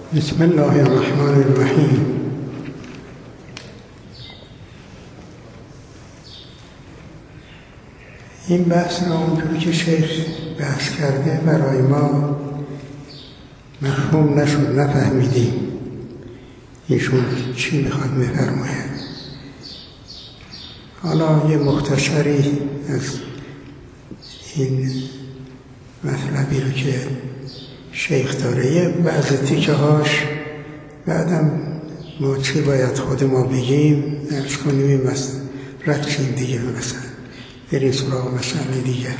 بسم الله الرحمن الرحیم. این بحث را اونجوری که شیخ بحث کرده برای ما مفهوم نشد، نفهمیدیم ایشون چی میخواد بفرماید. حالا یه مختصری از این مطلبی رو که شیخ داره، یه بعض تیکه هاش بعدم ما چی باید خود ما بگیم ارز کنیم، مثلا رد چیم دیگه، مثلا بریم سراغ مسئله دیگر.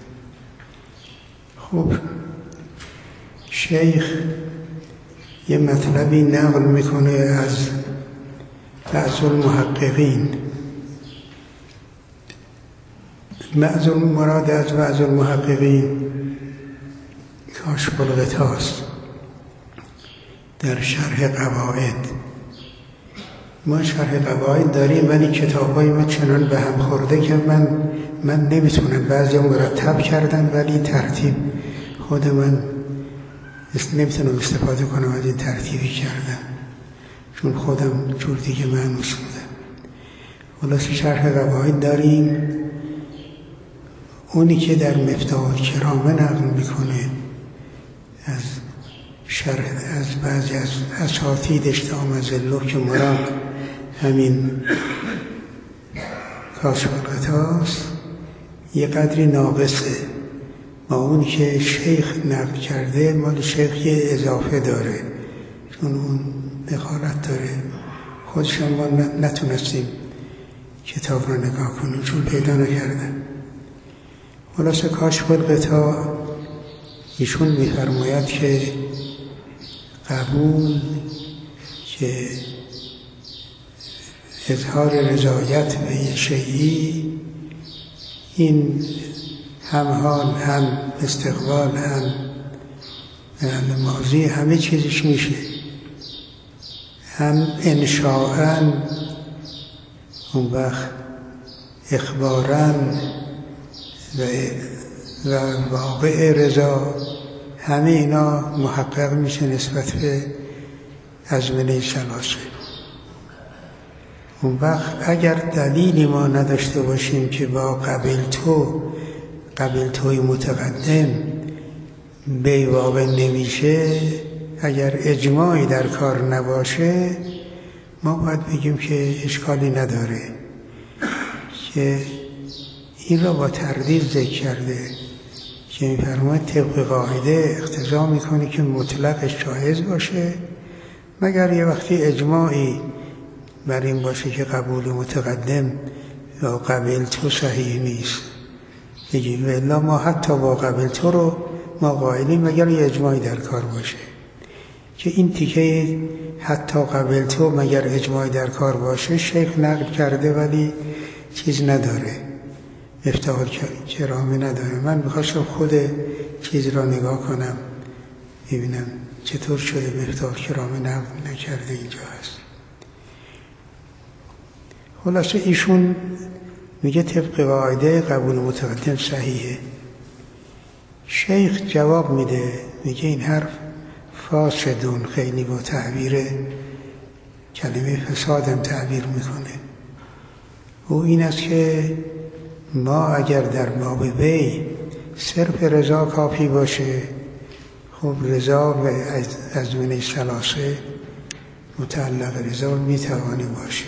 خب شیخ یه مطلبی نقل میکنه از بعض المحققین. مراد از بعض المحققین کاشف الغطا است در شرح قواعد. ما شرح قواعد داریم ولی کتاب‌های ما چنان به هم خورده که من نمیتونم، بعضی مرتب کردن ولی ترتیب خود من نمیتونم استفاده کنم از این ترتیبی کردن، چون خودم جور دیگه مانوس بودم. خلاص شرح قواعد داریم، اونی که در مفتاح الکرامه نقل میکنه از شرح از بعضی از اساتیدش تامزلو که مراد همین کاشف الغطاست، یه قدری ناقصه. ما اون که شیخ نقل کرده مال شیخ یه اضافه داره، چون اون دخالت داره. خودش ما نتونستیم کتاب رو نگاه کنیم چون پیدا نکردن. خلاصه کاشف الغطا ایشون می‌فرماید که قبول که اظهار رضایت به یه شیئی، این هم حال هم استقبال هم فعل ماضی همه چیزش میشه، هم انشاءً اون وقت اخباراً و واقع رضا، همه اینا محقق میشه نسبت به ازمنه ثلاثه. اون وقت اگر دلیلی ما نداشته باشیم که با قبلتوی متقدم به واقع نمیشه، اگر اجماعی در کار نباشه، ما باید بگیم که اشکالی نداره که این را با تردید ذکر کرده که می‌فرماید طبق قاعده اقتضا میکنه که مطلقش جایز باشه مگر یه وقتی اجماعی بر این باشه که قبول متقدم یا قبل تو صحیح نیست. بگیم والا ما حتی با قبل تو رو ما قائلیم مگر یه اجماعی در کار باشه. که این تیکه حتی قبل تو مگر اجماعی در کار باشه شیخ نقل کرده ولی چیز نداره، مفتاح الکرامه نداره. من می‌خواستم خود چیز را نگاه کنم ببینم چطور شده مفتاح الکرامه نقل نکرده اینجا هست. خلاصه ایشون میگه طبق قاعده قبول متقدم صحیحه. شیخ جواب میده، میگه این حرف فاسدون، خیلی با تعبیر کلمه فسادم تعبیر میکنه. او این است که ما اگر در باب بی صرف رضا کافی باشه، خب رضا و ازمنه ثلاثه متعلق رضا میتوانه باشه.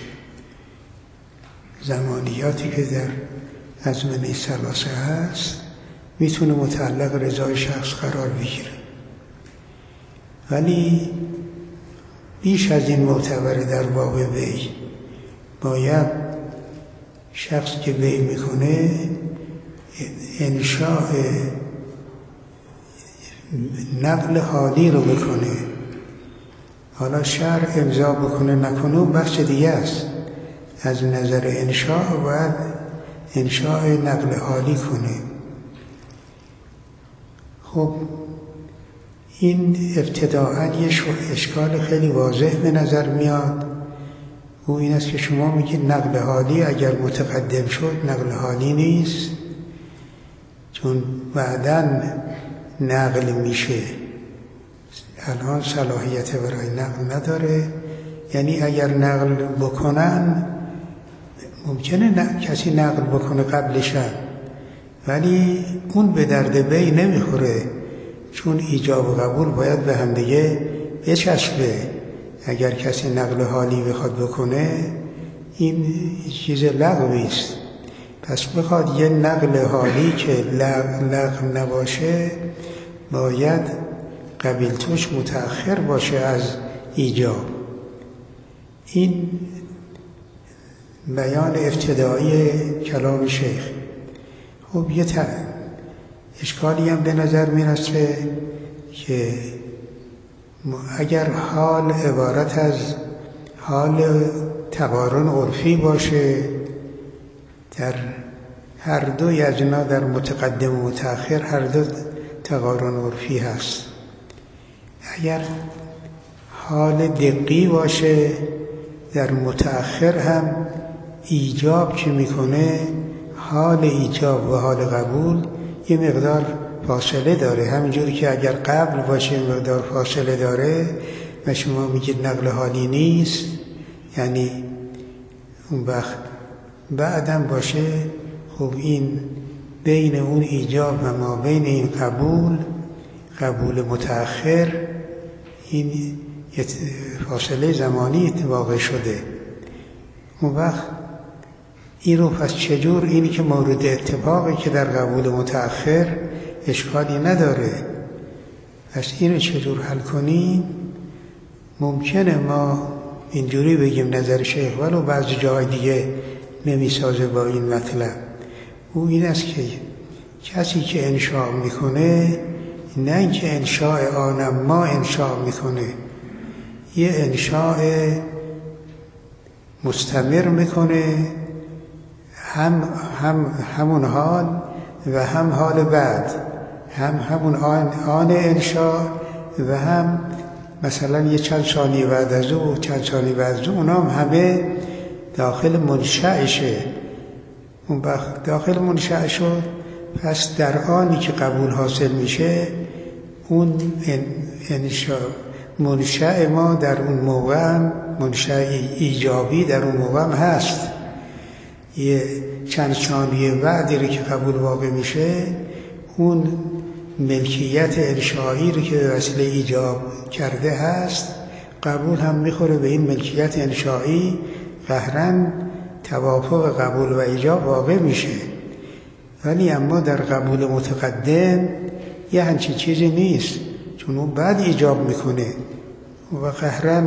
زمانیاتی که در ازمنه ثلاثه هست میتونه متعلق رضای شخص قرار بگیره، ولی بیش از این معتبره در باب بی. باید شخص که بی میکنه انشاء نقل حالی رو بکنه. حالا شرع امضا بکنه نکنه بحث دیگه است. از نظر انشاء باید انشاء نقل حالی کنه. خب این ابتداءً یه اشکال خیلی واضح به نظر میاد. او این است که شما میگید نقل حالی اگر متقدم شد نقل حالی نیست، چون بعداً نقل میشه الان صلاحیت برای نقل نداره. یعنی اگر نقل بکنن ممکنه کسی نقل بکنه قبلشن، ولی اون به درد بی نمیخوره، چون ایجاب و قبول باید به همدیگه بچسبه. اگر کسی نقل حالی بخواد بکنه این چیز لغوی است. پس بخواد یه نقل حالی که لغو نباشه باید قبیلتوش متأخر باشه از ایجاب. این بیان ابتدایی کلام شیخ. خب یه اشکالی هم به نظر میرسه که اگر حال عبارت از حال تقارن عرفی باشه در هر دوی اجنا، در متقدم و متأخر هر دو تقارن عرفی هست. اگر حال دقی باشه در متأخر هم ایجاب که میکنه حال ایجاب و حال قبول یه مقدار فاصله داره. همینجوری که اگر قبل باشه مقدار فاصله داره و شما میگید نقل حالی نیست، یعنی اون وقت بعدم باشه، خب این بین اون ایجاب و ما بین این قبول متأخر این فاصله زمانی واقع شده. اون وقت این رو پس چجور، اینی که مورد اتفاقی که در قبول متأخر اشکالی نداره، پس اینو چجور حل کنیم؟ ممکنه ما اینجوری بگیم نظر شیخ، ولو بعضی جای دیگه نمیسازه با این مطلب. او این است که کسی که انشاء میکنه نه اینکه انشاء آنم ما انشاء میکنه، یه انشاء مستمر میکنه، همون حال و هم حال بعد، همون آن انشاء و هم مثلا یه چند ثانیه بعد از او و چند ثانیه بعد از او، اونا همه داخل منشأشه. اون وقت داخل منشأ شد، پس در آنی که قبول حاصل میشه اون منشأ ما در اون موقع، منشأ ایجابی در اون موقع هست. یه چند ثانیه بعدی رو که قبول واقع میشه، اون ملکیت انشایی رو که به وسیله ایجاب کرده هست قبول هم میخوره به این ملکیت انشایی، قهراً توافق قبول و ایجاب واقع میشه. ولی اما در قبول متقدم یه همچین چیزی نیست، چون اون بعد ایجاب میکنه و قهراً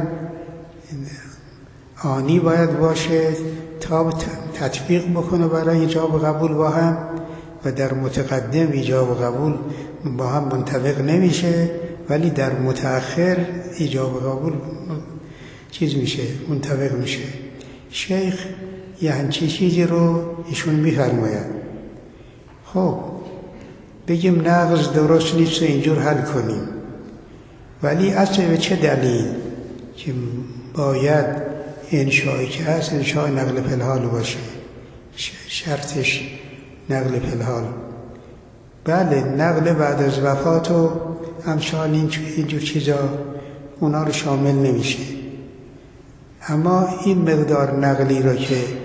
آنی باید باشه تا تطبیق بکنه برای ایجاب و قبول با هم، و در متقدم ایجاب و قبول با هم منطبق نمیشه، ولی در متأخر ایجاب و قبول چیز میشه، منطبق میشه. شیخ یه همچین چیزی رو ایشون میفرماید. خب بگیم نقض درست نیست و اینجور حل کنیم، ولی اصلا به چه دلیل که باید انشایی که هست انشای نقل پلحال باشه؟ شرطش نقل پلحال. بله، نقل بعد از وفات و امثال اینجور چیزا اونا رو شامل نمیشه، اما این مقدار نقلی رو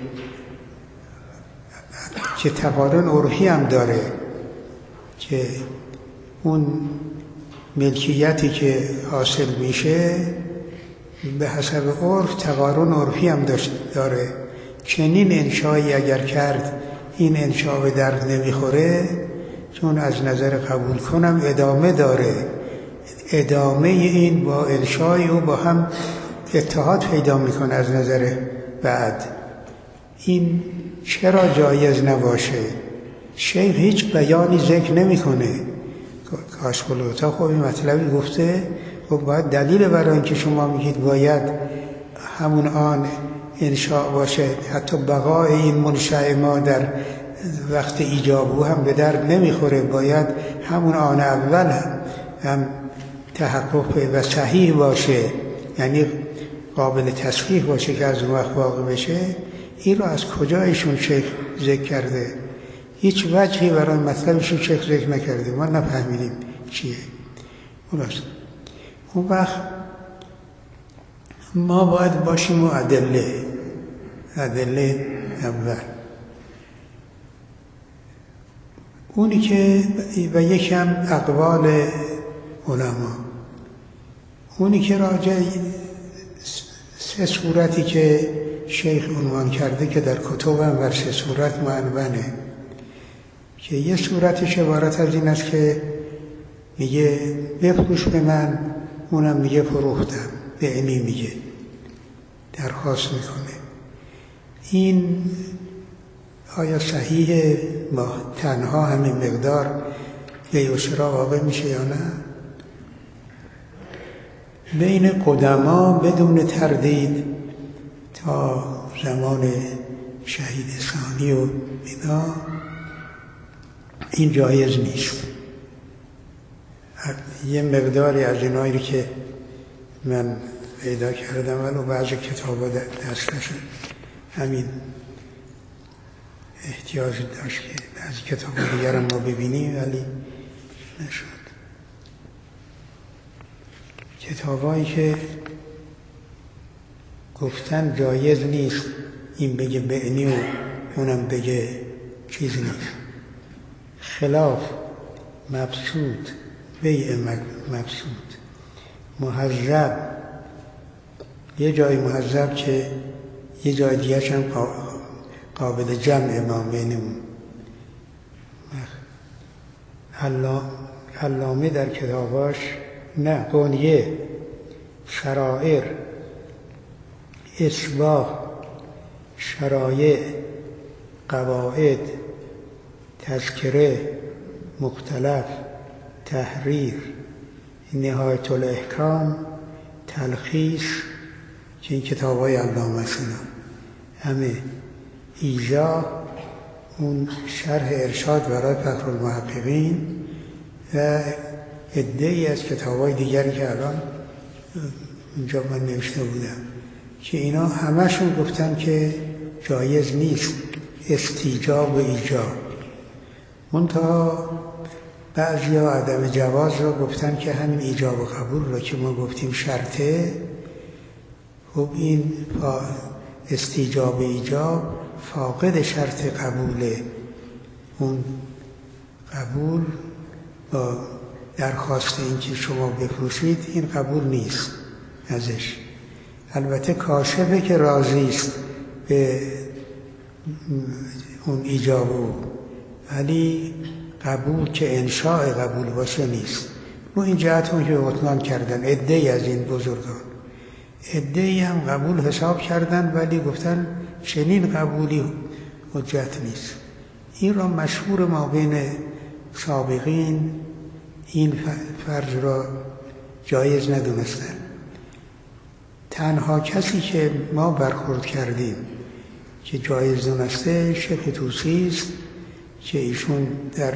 که تقارن عرفی هم داره، که اون ملکیتی که حاصل میشه به حسب عرف تقارن عرفی هم داره. چنین انشایی اگر کرد این انشا به درد نمیخوره، چون از نظر قبول کنم ادامه داره، ادامه این با انشای او با هم اتحاد پیدا میکنه از نظر بعد. این چرا جایز نباشه؟ شیخ هیچ بیانی ذکر نمیکنه. کاشقلوتا خب این مطلبی گفته، خب باید دلیل برای اینکه شما میگید باید همون آن انشاء باشه، حتی بقای این منشأ ما در وقت ایجاب هم به درد نمیخوره، باید همون آن اول هم تحقق و صحیح باشه، یعنی قابل تصحیح باشه که از اون وقت واقع بشه. این رو از کجا ایشون شیخ ذکر کرده؟ هیچ وجهی برای مطلبشون شیخ ذکر نکرده، ما نفهمیدیم چیه. اون وقت ما باید باشیم و ادله اول اونی که و یکم اقوال علما، اونی که راجع سه صورتی که شیخ عنوان کرده که در کتبم و سه صورت معنونه، که یه صورتش عبارت از این است که میگه بفروش به من، اونم میگه فروختم، بعنی میگه درخواست میکنه. این آیا صحیحه با تنها همین مقدار بیع و شراء واقع میشه یا نه؟ بین قدما بدون تردید تا زمان شهید ثانی و اینا این جایز نیست. یه مقداری از اینایی که من پیدا کردم ولو بعضی کتابا دستش همین احتیاج داشت که بعضی کتاب دیگر هم ما ببینیم ولی نشد. کتابایی که گفتن جایز نیست این بگه بعنی و اونم بگه چیز نیست، خلاف مبسوط، بیع مبسوط، مهذب، یه جای مهذب که یه جای دیگه هم قابل جمع ما بینمون. علامه در کتاباش نه قنیه، شرائر، اصلاح، شرایع، قواعد، تذکره، مختلف، تحریر، نهایت الاحکام، تلخیص که این کتاب‌های علامه سنا همه، ایجا اون شرح ارشاد برای فخرالمحققین و عده‌ای از کتاب‌های دیگری که الان اینجا من نوشته بودم که اینا همشون گفتن که جایز نیست استیجاب و ایجاب. منتها بعضیا عدم جواز رو گفتن که همین ایجاب و قبول رو که ما گفتیم شرطه، خب این استیجاب و ایجاب فاقد شرط قبوله. اون قبول با درخواست این که شما بفروشید این قبول نیست ازش. البته کاشفه که راضی است به اون ایجابو، ولی قبول که انشاء قبول باشه نیست. و این جهت هم که بطلان کردن عده‌ای از این بزرگان، عده‌ای هم قبول حساب کردن ولی گفتن چنین قبولی حجت نیست. این را مشهور ما بین سابقین این فرض را جایز ندونستن. تنها کسی که ما برخورد کردیم که جایز دونسته شیخ طوسی است که ایشون در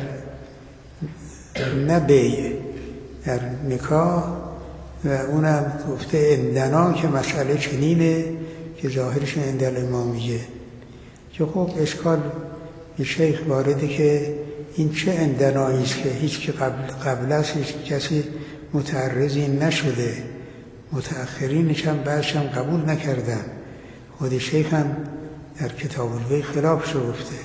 بیع در نکاح و اونم گفته اندنا که مسئله چنینه که ظاهرش اندل ما میگه که خب اشکال به شیخ وارده که این چه اندنایی است که هیچ که قبل از هیچ کسی متعرضی نشده، متأخرینش هم بعدش هم قبول نکردن. خود شیخ هم در کتاب البیع خلافش رو گفته.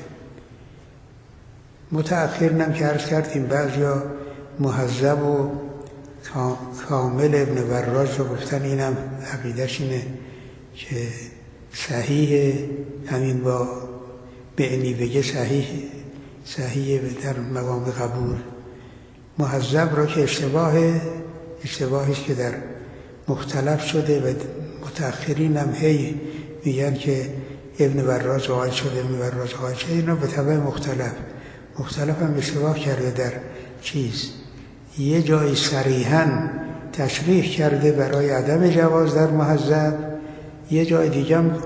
متأخرینم که عرض کردیم بعضیا مهذب و کامل ابن وراج رو گفتن اینم عقیدش اینه که صحیحه، همین با بعنی بگه صحیحه در مقام قبول. مهذب را که اشتباهیست که در مختلف شده و متأخرین هم هی میگن که ابن وراج قائل شده، ابن وراج قائل شده، اینا به طبع مختلف هم اشتباه کرده در چیز. یه جایی صریحاً تشریح کرده برای عدم جواز در مهذب، یه جای دیگه هم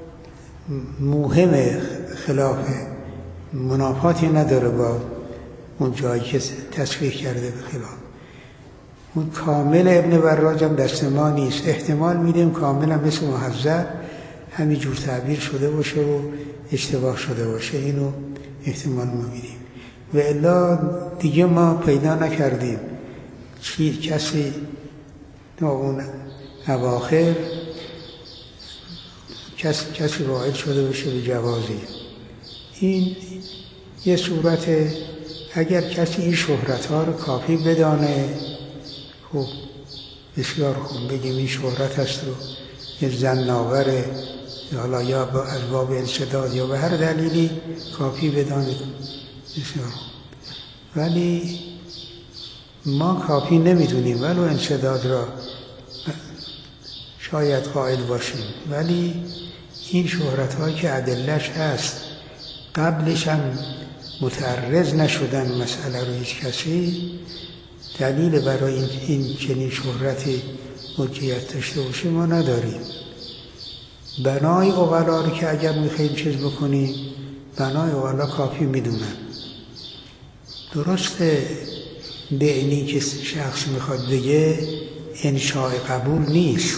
موهم خلافه، منافاتی نداره با اون جایی که تصریح کرده به خلاف. اون کامل ابن وراج هم دست ما نیست. احتمال میدیم کامل هم مثل مهذب همین جور تعبیر شده باشه و اشتباه شده باشه، اینو احتمال ما میدیم. و الا دیگه ما پیدا نکردیم کسی یا اون اواخر کسی واحد شده باشه به جوازی. این یه صورت. اگر کسی این شهرت ها رو کافی بدانه، خب بسیار خوب، بگیم این شهرت هست رو یه زناوره، حالا یا از باب انسداد یا به هر دلیلی کافی بدانه، بسیار خوب. ولی ما کافی نمیدونیم ولو انسداد را شاید قائل باشیم، ولی این شهرت هایی که ادلش هست قبلش هم متعرض نشدن مسئله رو هیچ کسی، دلیل برای این چنین شهرتی حجیت داشته باشه ما نداریم. بنای اغلا رو که اگر میخواییم چیز بکنیم، بنای اغلا کافی میدونن. درسته به اینی که شخص میخواد بگه انشاء قبول نیست،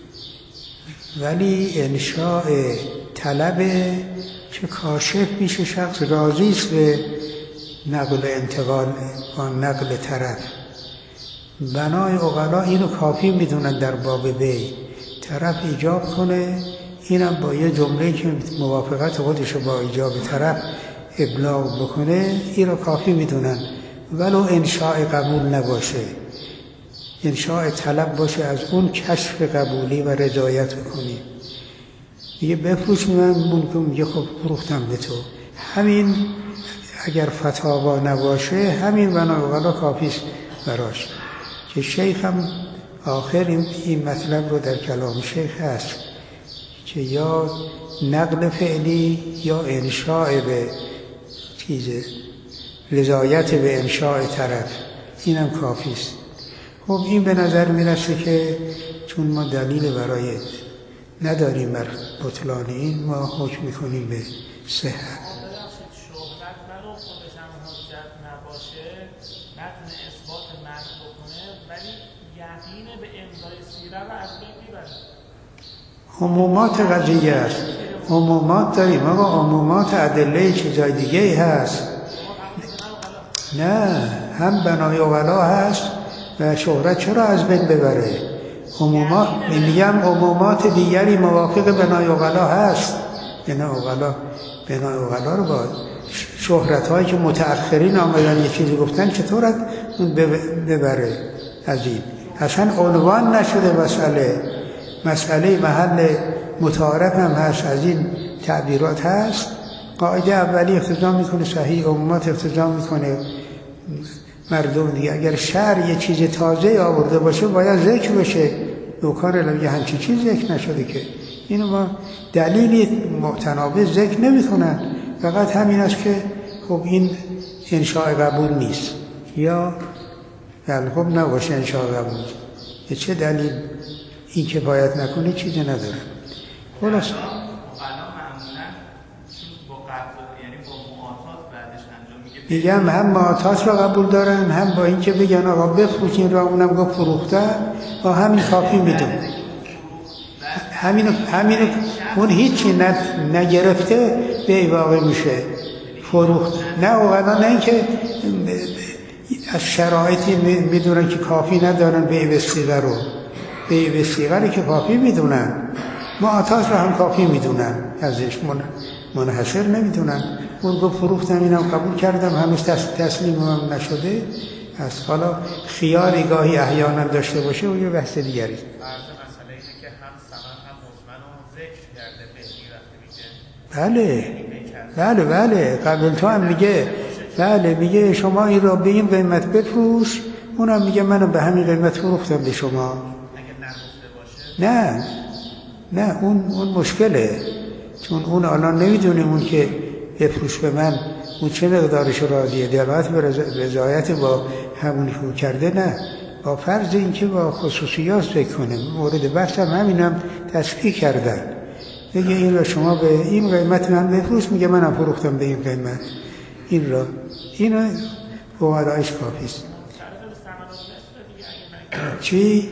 ولی انشاء طلبه که کاشف میشه، شخص راضی است به نقل انتقال و نقل طرف. بنای عقلا اینو کافی میدونن در باب بی، طرف ایجاب کنه، اینم با یه جمله که موافقت خودش با ایجاب طرف ابلاغ بکنه، اینو کافی میدونن، ولو انشاء قبول نباشه، انشاء طلب باشه از اون کشف قبولی و رضایت بکنی. میگه بفروش، من میگه خب فروختم به تو. همین اگر فتاوا نباشه همین بنابراین کافیست براش. که شیخ هم آخر این مطلب رو در کلام شیخ هست که یا نقل فعلی یا انشاء به چیزه، رضایت به انشاء طرف، اینم کافیست. خب این به نظر میرسه که چون ما دلیل برای نداریم بر بطلان این، ما حکم میکنیم به صحت. شهرت ولو خودش هم حجت نباشه، نتونه اثبات مرد بکنه، ولی یقین به امضای سیره رو از بین میبره. عمومات قضیه است، عمومات داریم، اما عمومات ادله چیزای دیگه هست. نه، هم بنای اغلا هست و شهرت چرا از بین ببره؟ عمومات، میگم عمومات دیگری موافق بنای اغلا هست. بنای اغلا رو با شهرت هایی که متأخرین آمدن یه چیزی گفتن چطور ببره از این؟ اصلا عنوان نشده مسئله محل متعارف هم هست، از این تعبیرات هست. قاعده اولی اقتضا میکنه صحیح، عمومات اقتضا میکنه مردم دیگه. اگر شرع یه چیز تازه آورده باشه باید ذکر بشه، دوکار لگه همچی چیز ذکر نشده که. اینو ما دلیلی متناقض ذکر نمیکنن، فقط همین است که خب این انشاء قبول نیست یا خب نباشه انشاء قبول. چه دلیل این کفایت نکنه چیزی نداره. خلاص میگم هم معاطات را قبول دارن، هم با این که بگن آقا بفروشین را، اونم گفت فروختن، با همین کافی میدون. همینو اون هیچی نگرفته به واقع میشه فروخت. نه اوقلا نه اینکه از شرایطی میدونن که کافی ندارن به وسیقه رو، به وسیقه که کافی میدونن، معاطات را هم کافی میدونن، ازش منحصر نمیدونن. اون گفت فروختم، اینم قبول کردم، هنوز تسلیم هم نشده. از حالا خیاری گاهی احیانا داشته باشه و یه بحث دیگری. مسئله اینه که هم ثمن هم مزمن رو ذکر کرده به بله قبل تو هم میگه، بله میگه شما این را به این قیمت بفروش، اونم میگه منم به همین قیمت فروختم به شما. اگه نگفته باشه نه اون مشکله، چون اون الان نمیدونه اون که بفروش به من اون چه مقدارش راضیه، دلالت به رضایت با همونی که کرده، نه با فرض این که با خصوصیات فکر کنه. مورد بحث هم همینم تصحیح کردن، میگه این را شما به این قیمت من بفروش، میگه منم فروختم به این قیمت. اینو فوق‌العاده‌اش کافیست. چی؟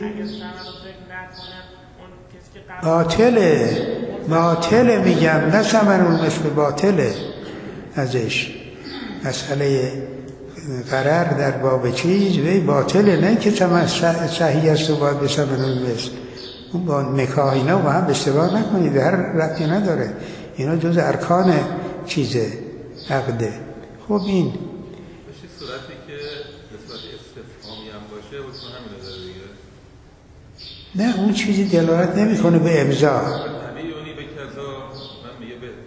باطله میگم، نه ثمن المثل باطله ازش. مسئله قرار در باب چیز وی باطله، نه که صحیح است و باید به ثمن المثل. اون با نکاح اینا با هم اشتباه نکنید، هر ربطی نداره، اینا جز ارکان چیزه عقده. خب این بشه صورتی که به صورت استفهامی هم باشه حکم همینو داره دیگه. نه اون چیزی دلالت نمیکنه به امضا. تبیونی به کذا من میگه به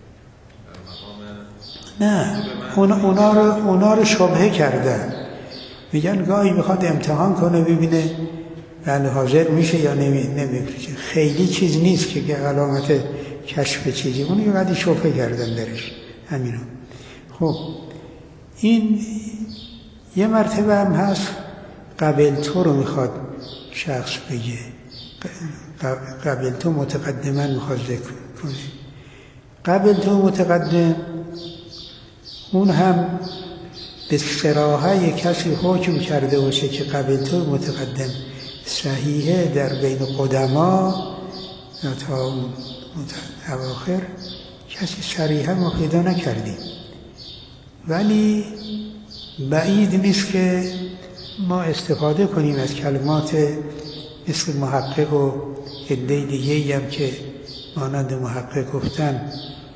در نه اونا رو شبهه کردن، میگن گاهی میخواد امتحان کنه ببینه بله حاضر میشه یا نمیشه. خیلی چیز نیست که علامت کشف چیزی، اون یه قدری شبهه کردن درش همینو. خب این یه مرتبه هم هست قبل تو رو میخواد شخص بگه، قبل تو متقدما میخواد ذکر کنه. قبل تو متقدم اون هم به صراحه یک کسی حکم کرده باشه که قبل تو متقدم صحیحه در بین قدما یا تا اواخر کسی صریحه ما پیدا نکردیم، ولی بعید نیست که ما استفاده کنیم از کلمات مثل محقق و عده دیگه‌ای هم که مانند محقق گفتن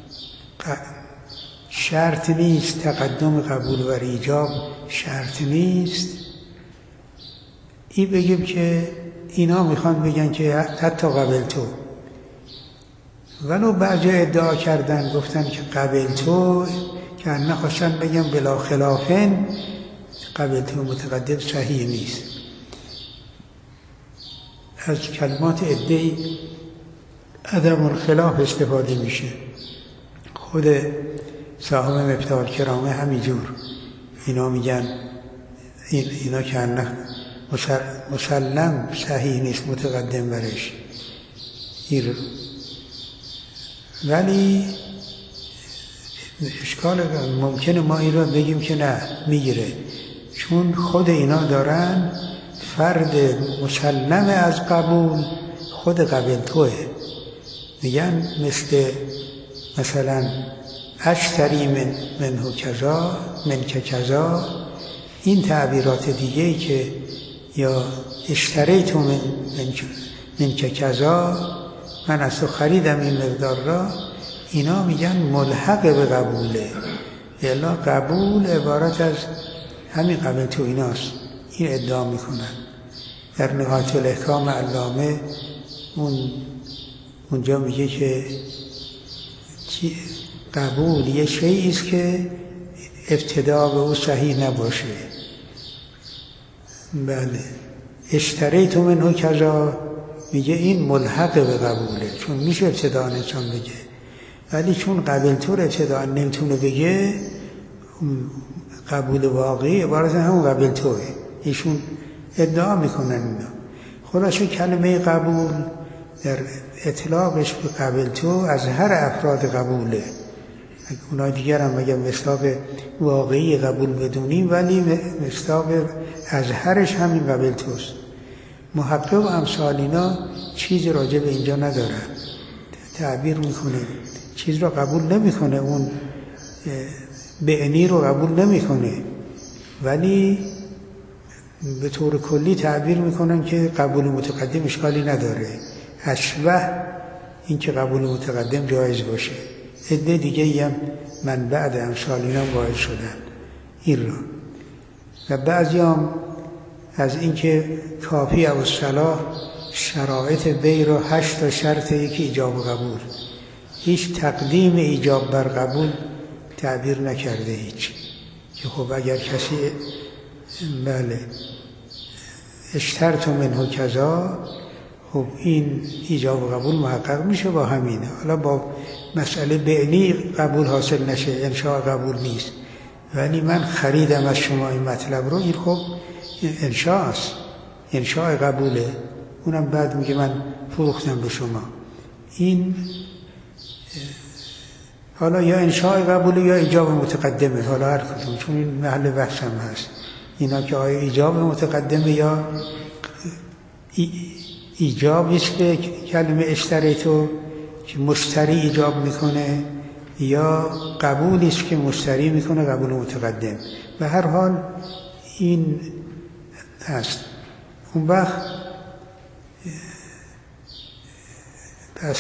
شرط نیست تقدم قبول و ایجاب شرط نیست. این بگیم که اینا میخوان بگن که حتی قبل تو، ولو بعضی ادعا کردن گفتن که قبل تو که نخواستن بگن بلا خلافن قبل تو متقدم صحیح نیست. از کلمات عده‌ای عدم الخلاف استفاده میشه. خود صاحب مفتاح الکرامه همینجور اینا میگن اینا که مسلم صحیح نیست متقدم برش، ولی اشکال ممکنه ما این رو بگیم که نه میگیره، چون خود اینا دارن فرد مسلم از قبول خود قبل توه. میگن مثلا اشتری منه کذا من که کذا، این تعبیرات دیگه‌ای که یا اشتریت من که کذا من از تو خریدم این مقدار را، اینا میگن ملحق به قبوله، الا قبول عبارت از همین قبل تو ایناست. این ادعا میکنن. در نهایت الاحکام علامه اونجا میگه که قبول یه شیئی است که ابتدا به او صحیح نباشه. بله اشتریت منه کذا میگه این ملحق به قبوله، چون میشه ابتدا انسان بگه، ولی چون قبل تو رو ابتدا نمیتونه بگه قبول واقعی عبارت همون قبل توه. ایشون ادعا میکنن اینا. خلاصه کلمه قبول در اطلاقش به قبل تو از هر افراد قبوله. اونای دیگر هم اگر مصداق واقعی قبول بدونیم، ولی مصداق از هرش همین قبل توست. محقق و امثال اینا چیز راجع به اینجا ندارن، تعبیر میکنه چیز را قبول نمیکنه، اون بعنی رو قبول نمیکنه، ولی به طور کلی تعبیر میکنن که قبول متقدم اشکالی نداره، اشبه این که قبول متقدم جایز باشه. عده دیگه هم من بعد امثال اینا واحد شدن این را. و بعضی هم از این که کافی و صلاح شرایط بی رو 8 تا شرط یکی ایجاب و قبول، هیچ تقدیم ایجاب بر قبول تعبیر نکرده هیچ، که خب اگر کسی بله اشترت منه کذا، خب این ایجاب و قبول محقق میشه با همینه. حالا با مسئله بعنی قبول حاصل نشه، انشاء قبول نیست، ولی من خریدم از شما این مطلب رو، این خب انشاء است، انشاء قبوله، اونم بعد میگه من فروختم به شما. این حالا یا انشاء قبوله یا ایجاب متقدمه، حالا هر کدوم، چون این محل بحث هم هست اینا که آیا ایجاب متقدمه یا ایجابیست که کلمه اشتریتو که مشتری ایجاب میکنه، یا قبولی است که مشتری میکنه قبول متقدم. به هر حال این هست. اون وقت پس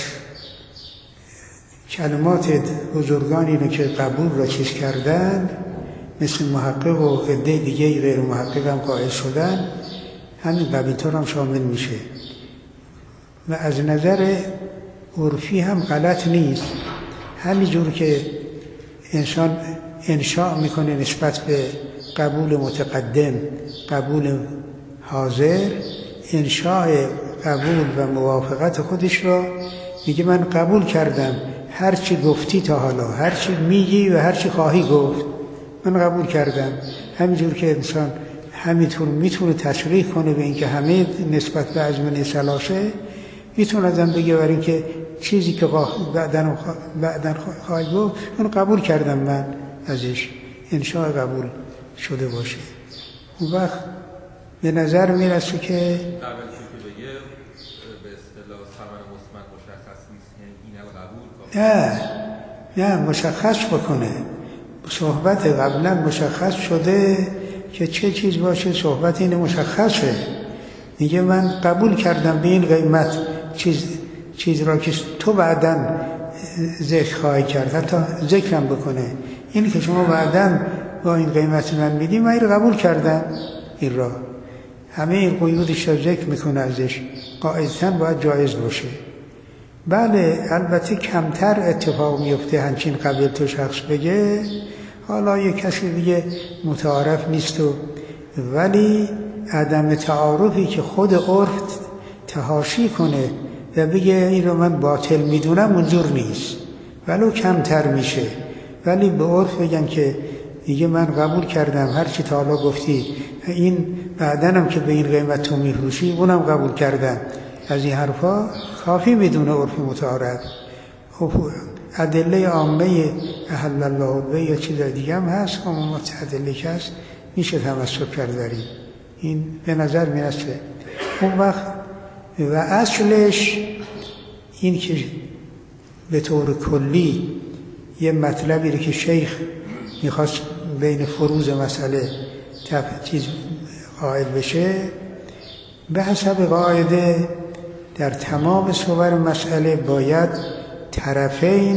کلمات بزرگانی رو که قبول را چیز کردن، مثل محقق و عده دیگه غیر محقق هم قائل شدن، همین قبیل‌طور هم شامل میشه. و از نظر عرفی هم غلط نیست. همینجور که انسان انشاء میکنه نسبت به قبول متقدم قبول حاضر، انشاء قبول و موافقت خودش را میگه من قبول کردم، هرچی گفتی تا حالا، هرچی میگی و هرچی خواهی گفت من قبول کردم. همینجور که انسان همینطور میتونه تصریح کنه به اینکه همه نسبت به ازمنه سلاشه، میتونه ازم بگه برای اینکه چیزی که بعدن خواهی گفت من قبول کردم، من ازش انشاء قبول شده باشه. اون وقت به نظر میرسه که قبل که بگه به اصطلاح ثمر مثبت مشخص نیست، یعنی این قبول نه مشخص بکنه. صحبت قبلا مشخص شده که چه چیز باشه، صحبت اینه مشخصه. میگه من قبول کردم به این قیمت چیز را که تو بعداً ذکر خواهی کرد، حتی ذکرم بکنه، این که شما بعداً با این قیمت من میدی، من این قبول کردم. این را همه این قیودش را ذکر میکنه، ازش قاعدتاً باید جایز باشه. بله البته کمتر اتفاق میفته همچین قبل تو شخص بگه حالا یک کسی دیگه متعارف نیست ولی عدم تعارفی که خود عرف تحاشی کنه و بگه این رو من باطل میدونم اونجور نیست، ولو کمتر میشه. ولی به عرف بگن که دیگه من قبول کردم، هر چی تا حالا گفتی، این بعدنم که به این قیمت تو میفروشی اونم قبول کردم، از این حرفا کافی میدونه عرف متعارف. ادله عامه احل الله به یا چیز دیگه هم هست، عمومات ادله که هست میشه تمسک کرد بر این به نظر میرسه. اون وقت و اصلش این که به طور کلی یه مطلبی رو که شیخ میخواست بین فروض مسئله چیز قائل بشه، به حسب قاعده در تمام صور مسئله باید طرفین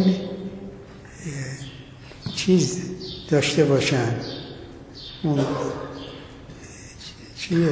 چیز داشته باشن. اون چیه؟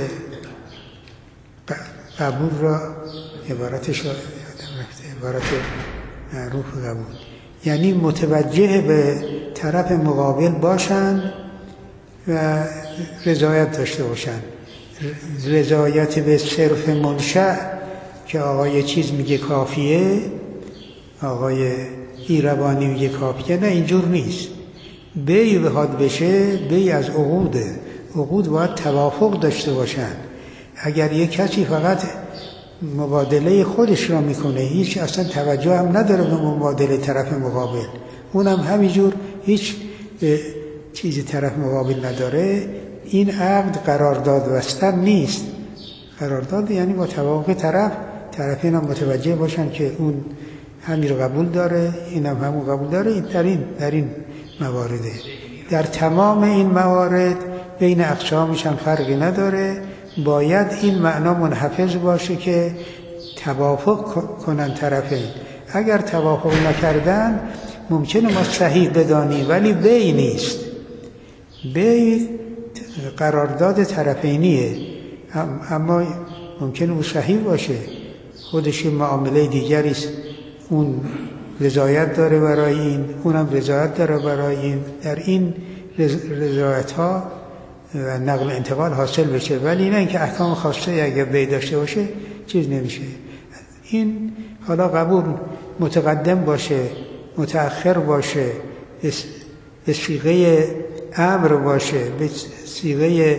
قبول را عبارتش را یادم رفته، عبارت معروف قبول، یعنی متوجه به طرف مقابل باشن و رضایت داشته باشن. رضایت به صرف منشأ که آقای چیز میگه کافیه، آقای ایربانی میگه کافیه، نه اینجور نیست. بی بخواد بشه، بی از عقوده، عقود باید توافق داشته باشن. اگر یک کسی فقط مبادله خودش را میکنه، هیچ اصلا توجه هم نداره به مبادله طرف مقابل، اونم همینجور هیچ چیزی طرف مقابل نداره، این عقد قرارداد بستن نیست. قرارداد یعنی با توافق طرفین هم متوجه باشن که اون همین رو قبول داره، این هم همون قبول داره. در این موارده، در تمام این موارد بین اقسامش هم فرقی نداره. باید این معنا منحفظ باشه که توافق کنن طرفین. اگر توافق نکردن ممکنه ما صحیح بدانیم ولی بی نیست. بی قرارداد طرفینیه، اما ممکنه او صحیح باشه، خودش معامله دیگریست، اون رضایت داره برای این، اونم رضایت داره برای این. در این رضایت ها و نقل انتقال حاصل بشه، ولی نه اینکه احکام خاصه اگر بی داشته باشه چیز نمیشه. این حالا قبول متقدم باشه، متأخر باشه، به صیغه امر باشه، به صیغه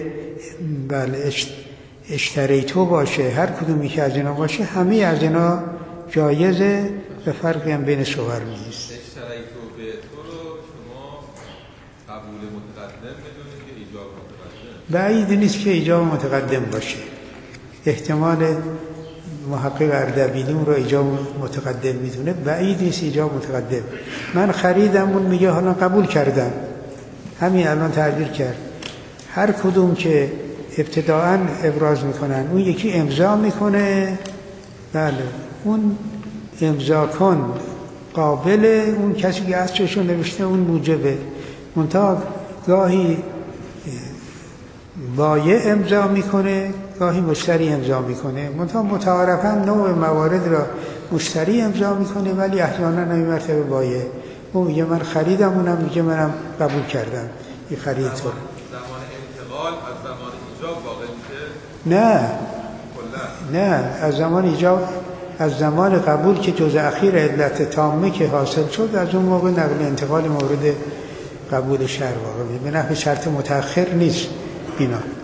اشتریتو باشه، هر کدومی که از اینا باشه، همه از اینا جایزه و فرقی هم بین صور نیست. اشتریتو به تو رو شما قبول متقدم بدونید که ایجاب متقدم؟ بعید نیست که ایجاب متقدم باشه. احتمال محقق اردبیلی اون رو ایجاب متقدم میدونه، بعید نیست ایجاب متقدم. من خریدم، اون میگه حالا قبول کردم، همین الان تعبیر کرد. هر کدوم که ابتداعاً ابراز میکنن، اون یکی امضا میکنه، بله اون امضا کن قابل، اون کسی که اصلشو نوشته اون موجبه. منتها گاهی بایع امضا میکنه، گاهی مشتری امضا میکنه. منتها متعارفاً نوع موارد را مشتری امضا میکنه، ولی احیانا این مرتبه بایع. اون میگه من خریدم، اونم میگه منم قبول کردم این خرید تو. زمان انتقال از زمان ایجاب واقع میشه؟ نه از زمان ایجاب، از زمان قبول که جزء اخیر علت تامه که حاصل شد، از اون موقع نقل انتقال مورد قبول شرع واقع میشه. به نحو شرط متأخر نیست اینا.